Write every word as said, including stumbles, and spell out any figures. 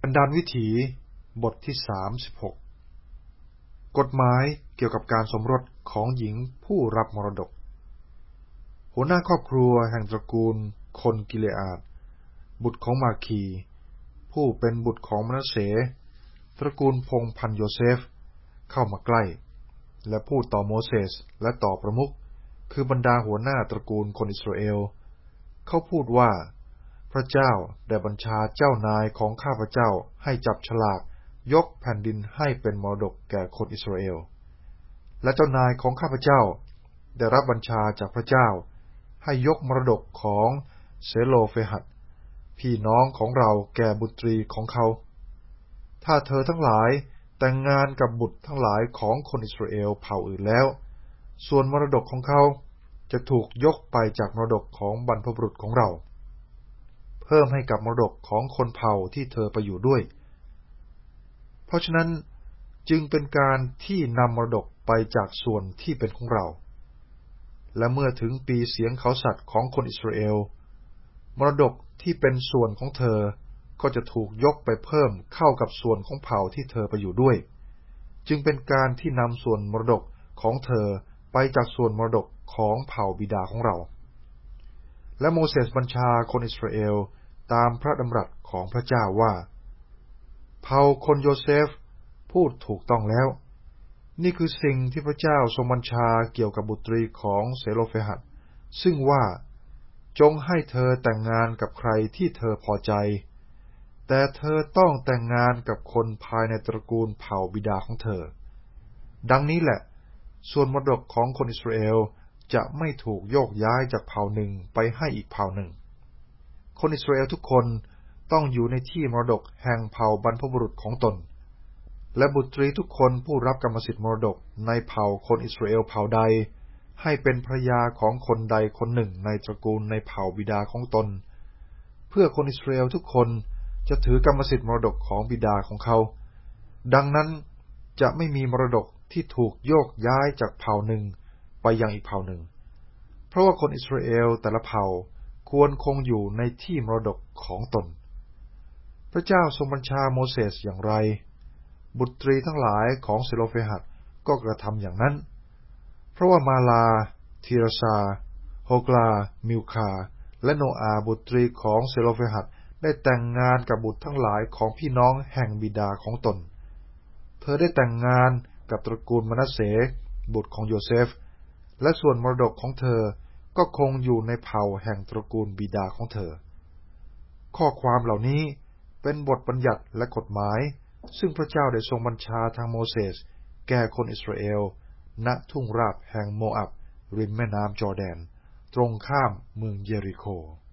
กันดารวิถีบทที่สามสิบหกกฎหมายเกี่ยวกับการสมรสของหญิงผู้รับมรดกหัวหน้าครอบครัวแห่งตระกูลคนกิเลอาดบุตรของมาคีผู้เป็นบุตรของมนัสเสตระกูลพงศ์พันธุ์โยเซฟเข้ามาใกล้และพูดต่อโมเสสและต่อประมุขคือบรรดาหัวหน้าตระกูลคนอิสราเอลเขาพูดว่าพระเจ้าได้บัญชาเจ้านายของข้าพเจ้าให้จับฉลากยกแผ่นดินให้เป็นมรดกแก่คนอิสราเอลและเจ้านายของข้าพเจ้าได้รับบัญชาจากพระเจ้าให้ยกมรดกของเซโลเฟหัดพี่น้องของเราแก่บุตรีของเขาถ้าเธอทั้งหลายแต่งงานกับบุตรทั้งหลายของคนอิสราเอลเผ่าอื่นแล้วส่วนมรดกของเขาจะถูกยกไปจากมรดกของบรรพบุรุษของเราเพิ่มให้กับมรดกของคนเผ่าที่เธอไปอยู่ด้วยเพราะฉะนั้นจึงเป็นการที่นำมรดกไปจากส่วนที่เป็นของเราและเมื่อถึงปีเสียงเขาสัตว์ของคนอิสราเอลมรดกที่เป็นส่วนของเธอก็จะถูกยกไปเพิ่มเข้ากับส่วนของเผ่าที่เธอไปอยู่ด้วยจึงเป็นการที่นำส่วนมรดกของเธอไปจากส่วนมรดกของเผ่าบิดาของเราและโมเสสบัญชาคนอิสราเอลตามพระดำรัสของพระเจ้าว่าเผ่าคนโยเซฟพูดถูกต้องแล้วนี่คือสิ่งที่พระเจ้าทรงบัญชาเกี่ยวกับบุตรีของเซโลเฟหัดซึ่งว่าจงให้เธอแต่งงานกับใครที่เธอพอใจแต่เธอต้องแต่งงานกับคนภายในตระกูลเผ่าบิดาของเธอดังนี้แหละส่วนมรดกของคนอิสราเอลจะไม่ถูกโยกย้ายจากเผ่าหนึ่งไปให้อีกเผ่าหนึ่งคนอิสราเอลทุกคนต้องอยู่ในที่มรดกแห่งเผ่าบรรพบุรุษของตนและบุตรีทุกคนผู้รับกรรมสิทธิมรดกในเผ่าคนอิสราเอลเผ่าใดให้เป็นภรรยาของคนใดคนหนึ่งในตระกูลในเผ่าบิดาของตนเพื่อคนอิสราเอลทุกคนจะถือกรรมสิทธิมรดกของบิดาของเขาดังนั้นจะไม่มีมรดกที่ถูกโยกย้ายจากเผ่าหนึ่งไปยังอีกเผ่าหนึ่งเพราะว่าคนอิสราเอลแต่ละเผ่าควรคงอยู่ในที่มรดกของตนพระเจ้าทรงบัญชาโมเสสอย่างไรบุตรีทั้งหลายของเซโลเฟหัดก็กระทำอย่างนั้นเพราะว่ามาลาทีรซาโฮกลามิลคาและโนอาบุตรีของเซโลเฟหัดได้แต่งงานกับบุตรทั้งหลายของพี่น้องแห่งบิดาของตนเธอได้แต่งงานกับตระกูลมนัสเสบุตรของโยเซฟและส่วนมรดกของเธอก็คงอยู่ในเผ่าแห่งตระกูลบิดาของเธอข้อความเหล่านี้เป็นบทบัญญัติและกฎหมายซึ่งพระเจ้าได้ทรงบัญชาทางโมเสสแก่คนอิสราเอลณทุ่งราบแห่งโมอับริมแม่น้ำจอร์แดนตรงข้ามเมืองเยริโค